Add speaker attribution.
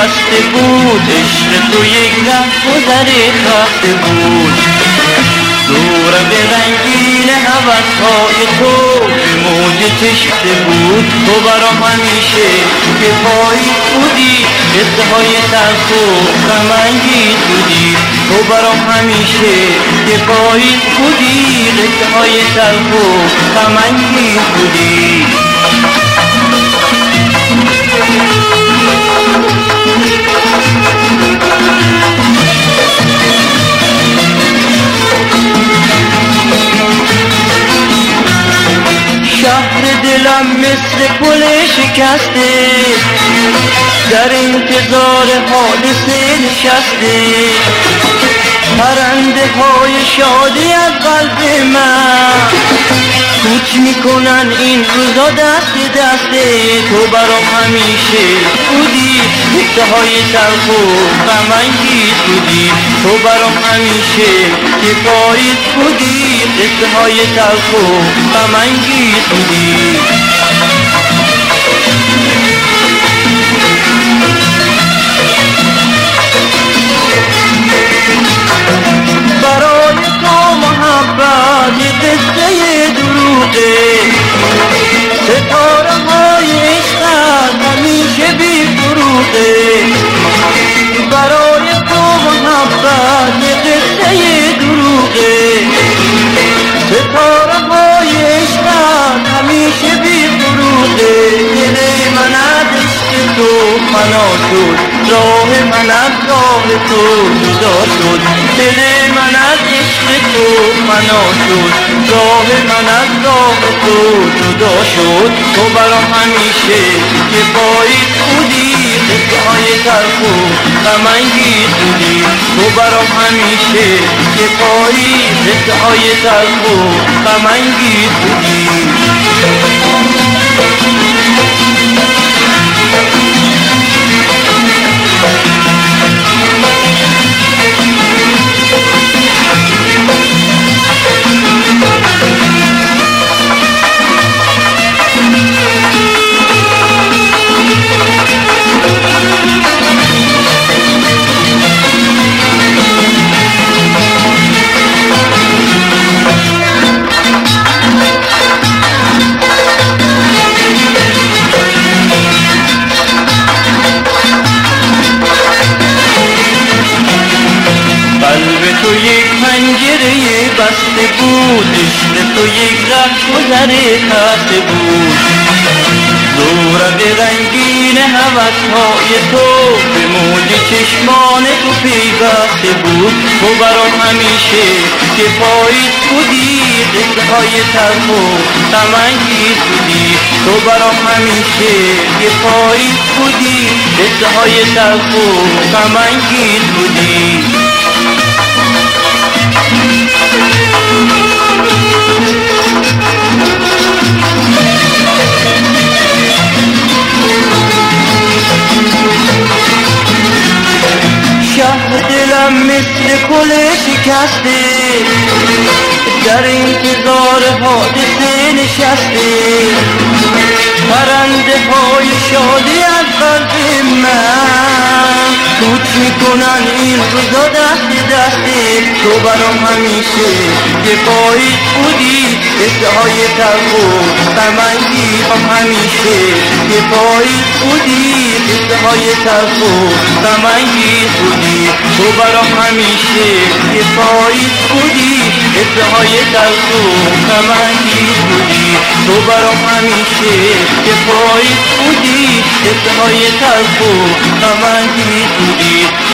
Speaker 1: بسته بود، عشق تو یک رهگذر خسته بود. دورم به رنگین هوس‌های تو به موج کشته بود. تو برام همیشه که پاییز بودی، قصه های تلخ و غم‌انگیز بودی. تو برام همیشه که پاییز بودی، قصه های تلخ و غم‌انگیز بودی. شهر دلم مثل پل شکسته، در انتظار حادثه نشسته. پرنده های شادی از قلب من کوچ میکنن این روزا دست دسته. تو برام همیشه بودی، قصه های تلخ و غم‌انگیز بودی. تو برام همیشه که پاییز بودی، قصه های تلخ و غم‌انگیز بودی. برای تو محبت یه قصه دروغه، ستاره های عشقت همیشه بی فروغه. برای تو محبت یه قصه دروغه، ستاره های عشقت همیشه بی فروغه. دل من از عشق تو فنا شد، راه من از راه تو جدا شد. دل من از عشق تو فنا شد، راه من از راه تو جدا شد. تو برام همیشه که پاییز بودی، قصه های تلخ و غم‌انگیز بودی. تو برام همیشه که پاییز، قصه های تلخ و غم‌انگیز بودی. قلب تو یک پنجره بسته بود، عشق تو یک رهگذر خسته بود. زورق رنگین هوس‌های تو به موج چشمان تو پیوسته بود. تو برام همیشه که پاییز بودی، قصه های تلخ و غم‌انگیز بودی. تو برام همیشه که پاییز بودی، قصه های تلخ و غم‌انگیز بودی. شهر دلم مثل پل شکسته، در انتظار حادثه نشسته. پرنده های شادی از قلب من کوچ میکنن این روزا دست دسته. تو برام همیشه که پاییز بودی، قصه های تلخ و غم‌انگیز. همیشه که پاییز بودی، قصه های تلخ و غم‌انگیز بودی. تو برام همیشه که پاییز بودی، قصه های تلخ و غم‌انگیز بودی. تو برام همیشه که پاییز بودی، قصه های تلخ و غم‌انگیز بودی.